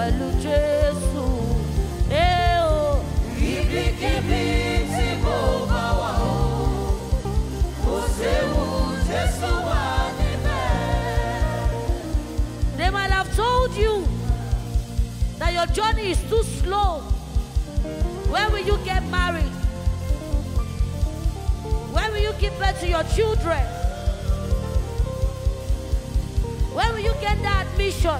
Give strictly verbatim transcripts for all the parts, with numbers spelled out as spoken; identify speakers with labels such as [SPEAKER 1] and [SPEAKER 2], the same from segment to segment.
[SPEAKER 1] pẹ̀lú Jésù. Eh o.
[SPEAKER 2] Ibikíbi tí mo bá wà o, kò séwu, Jésù wà níbẹ̀.
[SPEAKER 1] They might have told you that your journey is too slow. When will you get married? When will you give birth to your children? When will you get that admission?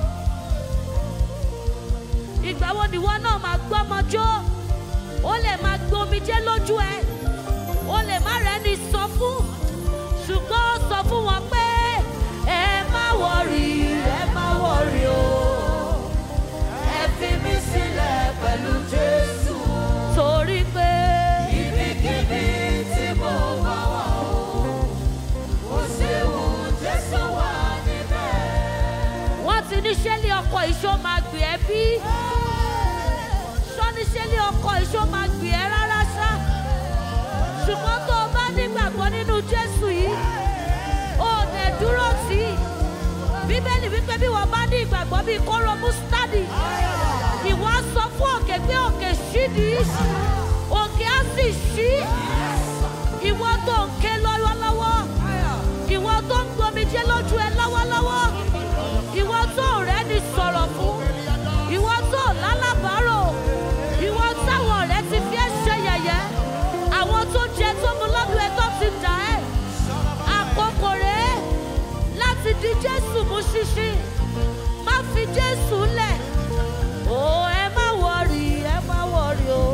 [SPEAKER 1] Ìgbà wo ni wọ́n náà máa gbọ́mọ jó? Ó lè máa gbomijé lójú ẹ. Ó lè má rẹ́ni sọ fún. Ṣùgbọ́n ó sọ fún wọn pé ẹ má wọrí, ẹ má wọrí o.
[SPEAKER 2] Ẹ fi mí sílẹ̀ pẹ̀lú Jésù.
[SPEAKER 1] Torí pé
[SPEAKER 2] ibikíbi tí mo bá wà o, kò séwu, Jésù wà níbẹ̀.
[SPEAKER 1] wọ́n ti ní ṣẹ́lẹ̀ ọkọ̀ ìṣó máa gbé ẹ bí? Ṣọ́ ní ṣẹ́lẹ̀ ọkọ̀ ìṣó máa gbé ẹ rárá ṣá? Ṣùgbọ́n tó o bá nígbàgbọ́ nínú Jésù yìí, o ò dẹ̀ dúró tì í. Bíbélì wípé bí wọ́n bá ní ìgbàgbọ́ bíi kóró mustadi, ìwọ á sọ fún òkè pé òkè ṣídìí, òkè á sì ṣí. Ìwọ tó ń ké lọ́wọ́lọ́wọ́, ìwọ tó ń gbomijé lójú ẹ lọ́wọ́lọ́wọ́, ìwọ tó rẹ́ ni sọ̀rọ̀ fún, ìwọ tó lálábàárò, ìwọ táwọn ọ̀rẹ́ ti fi ẹ́ ṣe yẹ̀yẹ́, àwọn tó jẹ tó mu lọ́dún ẹ tó ti dà ẹ́. Àkókò rèé láti di Jésù mú ṣinṣin. Má fi Jésù lẹ̀. Ó ẹ má wọrí, ẹ má wọrí o.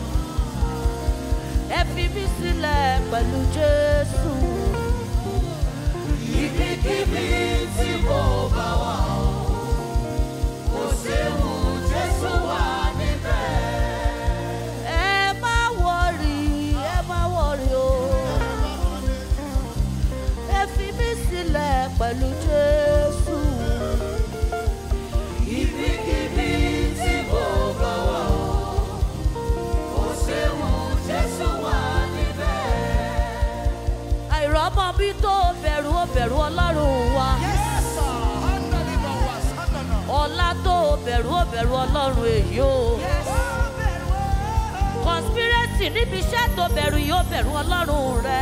[SPEAKER 1] Ẹ fi mí sílẹ̀ pẹ̀lú Jésù.
[SPEAKER 2] Ibikíbi tí mo bá wà o, kò séwu, Jésù wà níbẹ̀.
[SPEAKER 1] Ẹ má wọrí, ẹ má wọrí o. Ẹ fi mí sílẹ̀ pẹ̀lú Jésù.
[SPEAKER 2] Ibikíbi tí mo bá wà o, kò séwu, Jésù wà níbẹ̀.
[SPEAKER 1] Àìrọ́mọ bí tó bẹ̀rù ó bẹ̀rù Ọlọ́run wa. Ọlá tó bẹ̀rù ó bẹ̀rù Ọlọ́run èyí o. Conspiracy níbi iṣẹ́ tó bẹ̀rù yìí ó bẹ̀rù Ọlọ́run rẹ.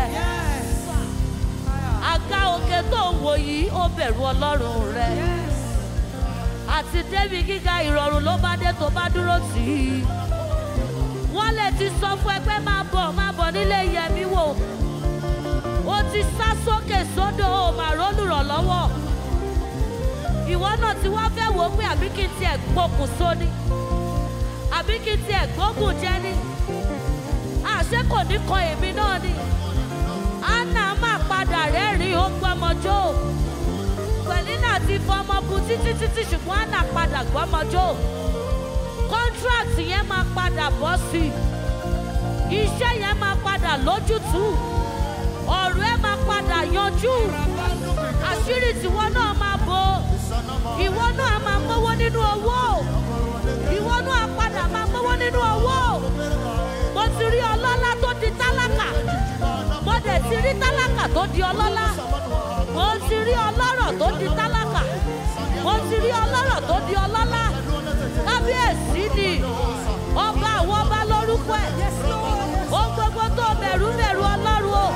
[SPEAKER 1] Àga òkè tó ń wò yìí ó bẹ̀rù Ọlọ́run rẹ. Àti débi gíga ìrọ̀rùn ló bá dé tó bá dúró tì í. Wọ́n lè ti sọ fún ẹ pé máa bọ̀ máa bọ̀ nílé Yẹmí wò. Ó ti sá sókè sódò ó máa rólùrànlọ́wọ́. Ìwọ náà ti wá fẹ́ wò ó pé àbí kí n tiẹ̀ gbókùnso ni, àbí kí n tiẹ̀ gbógun jẹ ni. Àṣé kò ní kan èmi náà ni. Anna máa padà rẹ́rìn-ín ó gbọ́mọjó. Pẹ̀línà ti fọmọ bu títí títí ṣùgbọ́n Anna padà gbọ́mọjó. Contract yẹn máa padà bọ́ sí i. Iṣẹ́ yẹn máa padà lójútùú. Ọ̀rọ̀ ẹ máa padà yanjú. Àṣírí tiwọ náà máa bò. Ìwọ náà máa mówó nínú owó. Ìwọ náà padà máa mówó nínú owó. Mo ti rí ọlọ́lá tó di tálákà. Mo dẹ̀ ti rí tálákà tó di ọlọ́lá. Mo ti rí ọlọ́rọ̀ tó di tálákà. Mo ti rí ọlọ́rọ̀ tó di ọlọ́lá. Kábíyèsí ni ọba àwọn ọba lórúkọ ẹ̀. Ohun gbogbo tó bẹ̀rù bẹ̀rù Ọlọ́run o.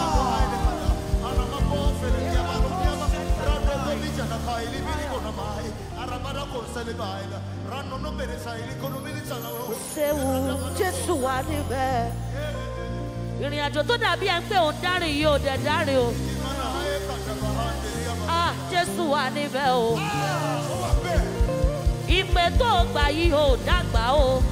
[SPEAKER 1] Kò séwu, Jésù wà níbẹ̀. Ìrìn àjò tó dàbí ẹ̀ ń pé òun dárìn yìí ò dẹ̀ dárìn o. Ah, Jésù wà níbẹ̀ o. Ìpè tó gbà yìí ò dàgbà o.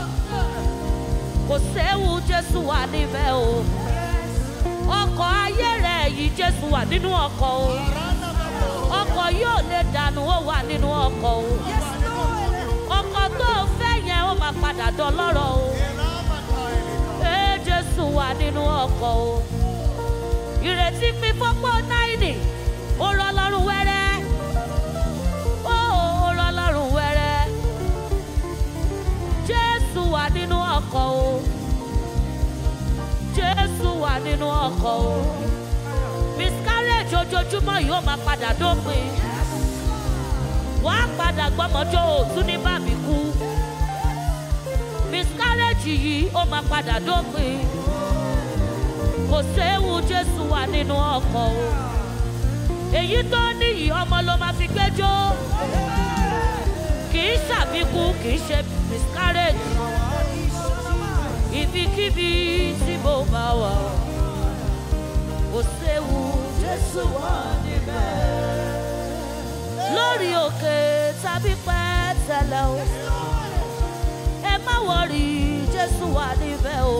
[SPEAKER 1] Kò séwu, Jésù wà níbẹ̀ o. Ọkọ̀ ayé rẹ̀ yìí Jésù wà nínú ọkọ̀ o. Ọkọ̀ yóò lè dànù ó wà nínú ọkọ̀ o. Ọkọ̀ tó fẹ́ yẹn ó máa padà dọlọ́rọ̀ o. Ee Jésù wà nínú ọkọ̀ o. Ìrètí pín fọ́pọ́ náírì ó rọ Ọlọ́run wẹ́rẹ́. Ó rọ Ọlọ́run wẹ́rẹ́. Jésù wà nínú ọkọ̀ o. Jésù wà nínú ọkọ̀ o. Miscarriage ojoojúmọ́ yóò máa padà dópin. wàá padà gbọ́mọjọ́ òtún ní bàbí kú. Miscarriage yìí ó máa padà dópin. Kò séwu Jésù wà nínú ọkọ̀ o. Èyí tó níyì ọmọ ló máa fi gbẹ́jọ́. Kì í ṣàbíkú, kì í ṣe miscarriage. Ibikíbi tí mo bá wà, kò séwu Jésù wà níbẹ̀. Lórí òkè tàbí pẹ̀tẹ́lẹ̀ o, ẹ má wọrí Jésù wà níbẹ̀ o.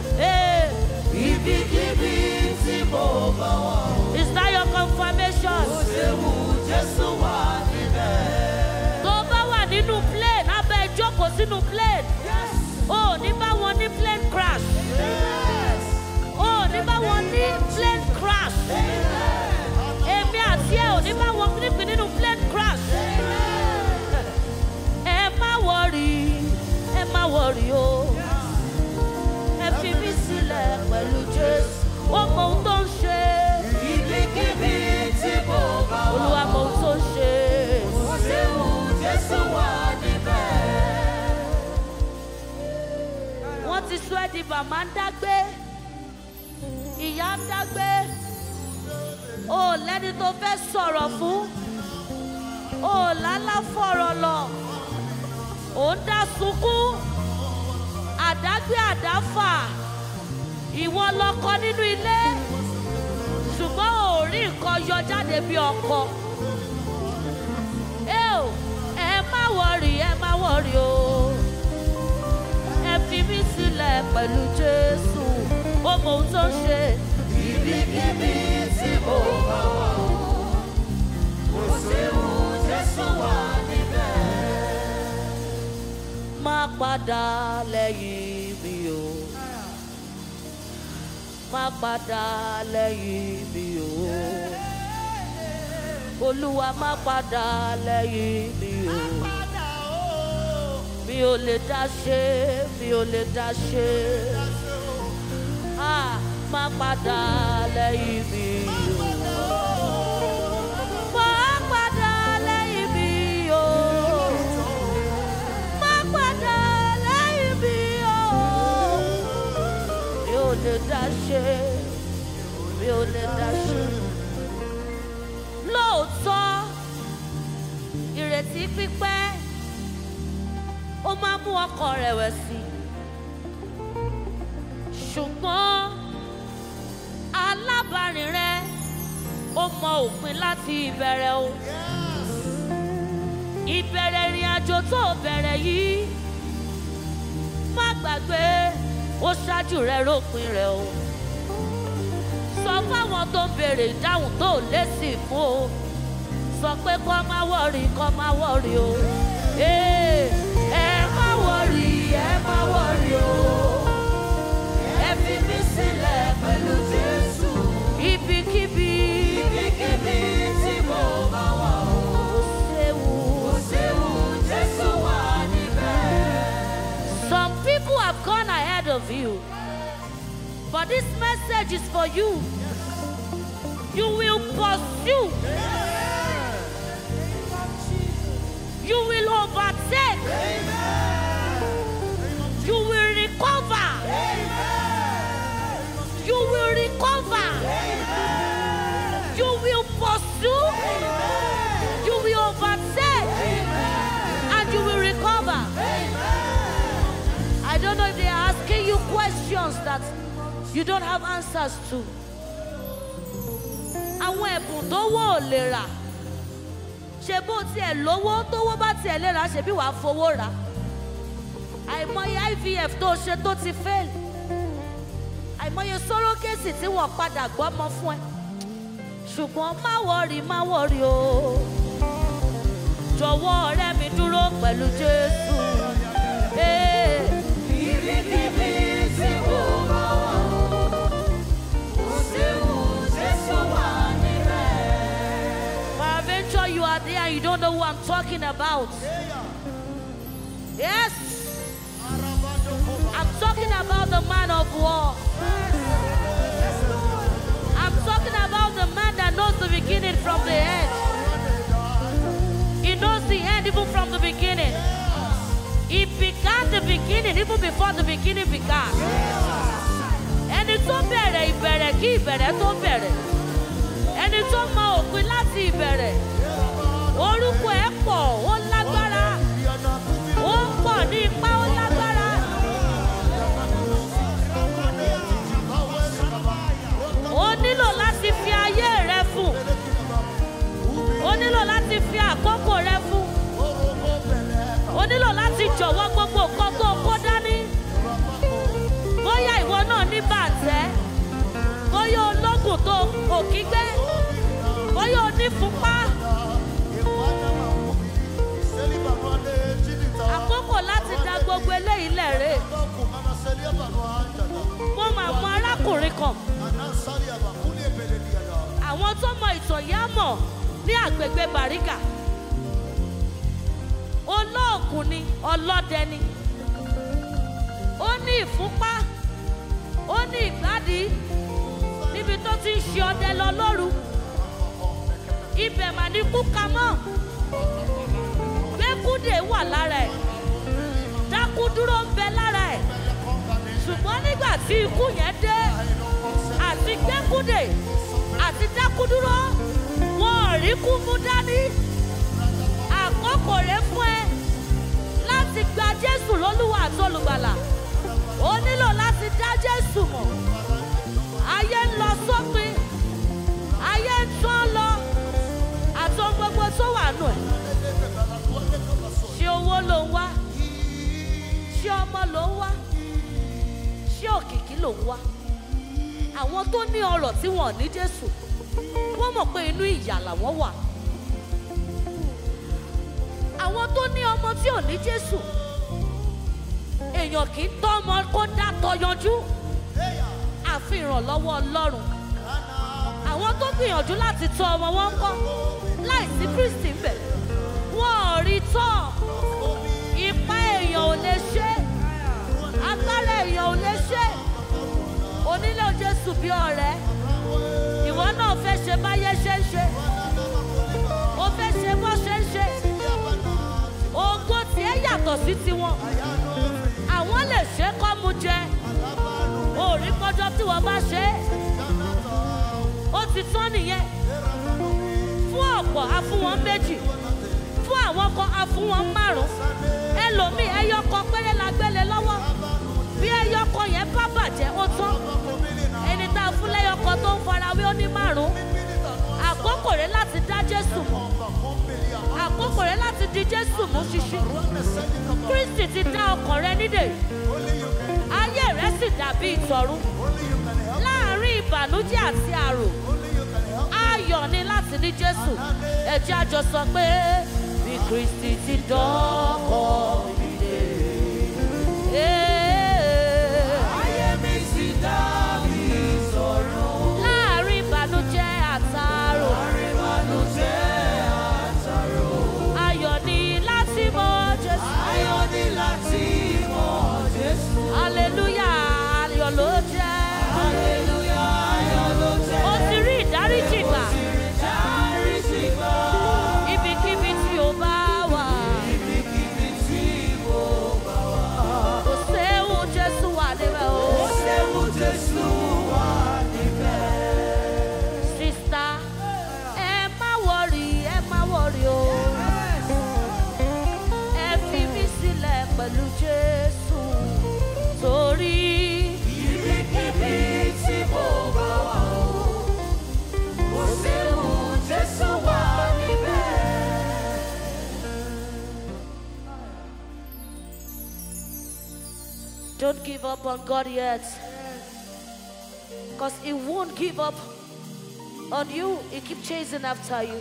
[SPEAKER 2] Ibikíbi tí mo bá wà o.
[SPEAKER 1] Is that your confirmation?
[SPEAKER 2] Kò séwu Jésù wà níbẹ̀.
[SPEAKER 1] Tó bá wà nínú plane, abẹ́ ìjókòó sínú plane. Oh, ní bá wọn ní plane crash. Oh, ní bá wọn ní plane crash. Èmi àti ẹ̀ ò ní bá wọn nípìn nínú plane crash. Ẹ má wọrí, ẹ má wọrí o. Ẹ fi mí sílẹ̀ pẹ̀lú Jésù. Ó mọ ohun tó ń ṣe.
[SPEAKER 2] Ibikíbi tí mo bá wà o.
[SPEAKER 1] Olúwa mọ ohun tó ń ṣe.
[SPEAKER 2] Kò séwu Jésù wà níbẹ̀.
[SPEAKER 1] Wọ́n ti sọ ẹ́ di bàmá ń dágbé. Ìyá ń dágbé. O ò lẹ́ni tó fẹ́ sọ̀rọ̀ fún. O ò lálá fọ̀rọ̀ lọ. Ò ń dá sunkún. Àdágbé àdáfà. Ìwọ lọkọ nínú ilé. Ṣùgbọ́n ò rí nǹkan yọ jáde bí ọkọ. Ẹ má wọrí, ẹ má wọrí o. Ẹ fi mí sílẹ̀ pẹ̀lú Jésù. Ó mọ ohun tó ń ṣe.
[SPEAKER 2] Ibikíbi tí mo bá wà o. Kò séwu Jésù wà níbẹ̀.
[SPEAKER 1] Má padà lẹ́yìn mi o. Má padà lẹ́yìn mi o. Olúwa má padà lẹ́yìn mi o. Mi ò lè dá ṣe, mi ò lè dá ṣe. Ah, má padà lẹ́yìn mi o. Má padà lẹ́yìn mi o. Má padà lẹ́yìn mi o. Mi ò lè dá ṣe, mi ò lè dá ṣe. Lóòótọ́, ìrètí pípẹ́ ó máa mú ọkàn rẹ̀wẹ̀sì. Ṣùgbọ́n alábàárìn rẹ ó mọ òpin láti ìbẹ̀rẹ̀ o. Ìbẹ̀rẹ̀ ìrìn àjò tó bẹ̀rẹ̀ yìí, má gbàgbé ó ṣáájú rẹ rópin rẹ o. Sọ fáwọn tó ń béèrè ìdáhùn tó lésì fún o. Sọ pé kó má wọ̀rí, kó má wọ̀rí o. Ẹ má wọ̀rí, ẹ má wọ̀rí o.
[SPEAKER 2] Ẹ fi mí sílẹ̀ pẹ̀lú Jésù.
[SPEAKER 1] Ibikíbi,
[SPEAKER 2] Ibikíbi tí mo bá wà o.
[SPEAKER 1] kò séwu.
[SPEAKER 2] Kò séwu Jésù wà níbẹ̀.
[SPEAKER 1] Some people have gone ahead of you, but this message is for you. You will pursue. You will overtake. You will recover. You will recover. You will pursue. You will overtake. And you will recover. I don't know if they are asking you questions that you don't have answers to. Àwọn ẹ̀bùn tó wọ́ ò lè rà. Ṣé bó tiẹ̀ lówó tówó bá tiẹ̀ lè rà ṣe bí wàá fowó rà. Àìmọye I V F tó ṣe tó ti fail. Àìmọye sọ́rọ́kèsì tí wọ́n padà gbọ́mọ fún ẹ. Ṣùgbọ́n má wọ̀rí, má wọ̀rí o. Jọ̀wọ́ ọ̀rẹ́ mi dúró pẹ̀lú Jésù.
[SPEAKER 2] Ibikíbi tí mo bá wà o. Kò séwu Jésù wà níbẹ̀.
[SPEAKER 1] Peradventure you are there and you don't know who I'm talking about. Yes. I'm talking about the man of war. I'm talking about the man that knows the beginning from the end. He knows the beginning even before the beginning began. Ẹni tó bẹ̀rẹ̀ ìbẹ̀rẹ̀ kí ìbẹ̀rẹ̀ tó bẹ̀rẹ̀. Ẹni tó mọ òpin láti ìbẹ̀rẹ̀. Orúkọ ẹ̀ pọ̀, ó lágbára. Ó pọ̀ ní ipá, ó lágbára. Ó nílò láti fi ayé rẹ fún. Ó nílò láti fi àkókò rẹ fún. Ó nílò láti jọ̀wọ́ gbogbo nǹkan tó kó dání. Bóyá ìwọ náà ní bàtẹ́. Bóyá ológun tó kò kígbé. Bóyá onífúnpá. Àkókò láti da gbogbo eléyìí lẹ̀rẹ̀. Mo máa mọ arákùnrin kan. Àwọn tó mọ ìtàn yá mọ̀ ní àgbègbè Bàrígà. Olóògùn ni, ọlọ́dẹ ni. Ó ní ìfúnpá. Ó ní ìgbádìí. Níbi tó ti ń ṣe ọdẹ lọ lóru. Ibẹ̀ mà ní kúkà mọ́. Gbẹ́kúdè wà lára ẹ̀. Dákúdúró ń bẹ lára ẹ̀. Ṣùgbọ́n nígbà tí ikú yẹn dé, àti gbẹ́kúdè àti dákúdúró, wọn ò rí kú mú dání. Àkókò rẹ̀ fún ẹ láti gba Jésù lólúwa àti olùgbàlà. Ó nílò láti dá Jésù mọ̀. Ayé ń lọ sópin. Ayé ń tán lọ. Àti ohun gbogbo tó wà nù ẹ̀. Ṣé owó ló ń wá? Ṣé ọmọ ló ń wá? Ṣé òkìkí ló ń wá? Àwọn tó ní ọrọ̀ tí wọn ò ní Jésù, wọ́n mọ̀ pé inú ìyà làwọn wà. Àwọn tó ní ọmọ tí ò ní Jésù, èèyàn kì í tọ́ ọmọ kó dá tọ́ yanjú. Àfi ìrànlọ́wọ́ Ọlọ́run. Àwọn tó gbìyànjú láti tọ́ ọmọ wọn kọ́ láìsí Kristi ń bẹ̀, wọn ò rí tọ́. Ipá èèyàn ò lè ṣe, agbára èèyàn ò lè ṣe. O nílò Jésù bí ọ̀rẹ́. Ìwọ náà fẹ́ ṣe báyé ṣe ń ṣe. O fẹ́ ṣe bó ṣe ń ṣe. Ògo tiẹ̀ yàtọ̀ sí tiwọn. Àwọn lè ṣe kọ́ mu jẹ. O rí kọjọ́ tí wọ́n bá ṣe é. Ó ti tán nìyẹn. Fún ọ̀pọ̀ a fún wọn méjì. Fún àwọn kan a fún wọn márùn-ún. Ẹlòmíì ẹyọ kan péré la gbélé lọ́wọ́. Bí ẹyọ kan yẹn bá bàjẹ́ ó tán. Ẹni tá a fún lẹ́yọ kan tó ń farawé ó ní márùn-ún. Àkókò rẹ̀ láti dá Jésù mọ̀. Àkókò rẹ̀ láti di Jésù mú ṣíṣí. Kristi ti dá ọkàn rẹ nídè. Ayé rẹ̀ sì dàbí ìtọ̀run. Láàárín ìbànújẹ́ àti àrò. Ayọ̀ ni láti ní Jésù. Ẹ jẹ́ a jọ sọ pé bí Kristi ti dọ́kọ̀ mi dé.
[SPEAKER 2] Ayé mi sì dàbí ìtọ̀run.
[SPEAKER 1] Láàárín ìbànújẹ́ àtàrò.
[SPEAKER 2] Láàárín ìbànújẹ́ àtàrò.
[SPEAKER 1] Ayọ̀ ni láti mọ Jésù.
[SPEAKER 2] Ayọ̀ ni láti mọ Jésù.
[SPEAKER 1] Hallelujah, ayọ̀ ló jẹ́.
[SPEAKER 2] Hallelujah, ayọ̀ ló jẹ́.
[SPEAKER 1] Ó ti rí ìdáríjì gbà.
[SPEAKER 2] Ó ti rí ìdáríjì gbà.
[SPEAKER 1] Ibikíbi tí o bá wà.
[SPEAKER 2] Ibikíbi tí mo bá wà.
[SPEAKER 1] Kò séwu Jésù wà níbẹ̀ o.
[SPEAKER 2] Kò séwu Jésù wà níbẹ̀.
[SPEAKER 1] Sista, ẹ má wọrí, ẹ má wọrí o. Ẹ fi mí sílẹ̀ pẹ̀lú Jésù. Torí
[SPEAKER 2] Ibikíbi tí mo bá wà o. Kò séwu Jésù wà níbẹ̀.
[SPEAKER 1] don't give up on God yet. Because He won't give up on you. He keep chasing after you.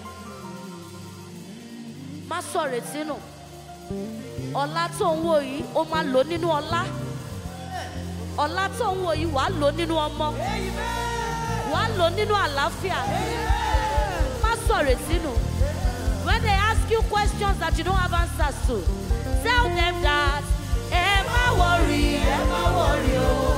[SPEAKER 1] Má sọ retí nù. Ọlá tó ń wò yìí, ó máa lò nínú ọlá. Ọlá tó ń wò yìí, wàá lò nínú ọmọ. Wàá lò nínú àlàáfíà. Má sọ retí nù. When they ask you questions that you don't have answers to, tell them that ẹ má worry, ẹ má worry o.